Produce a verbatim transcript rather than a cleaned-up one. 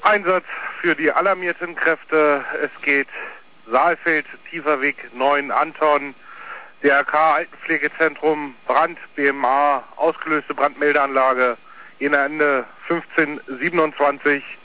Einsatz für die alarmierten Kräfte. Es geht Saalfeld, Tieferweg neun, Anton, D R K Altenpflegezentrum, Brand, B M A, ausgelöste Brandmeldeanlage, Ende fünfzehn siebenundzwanzig.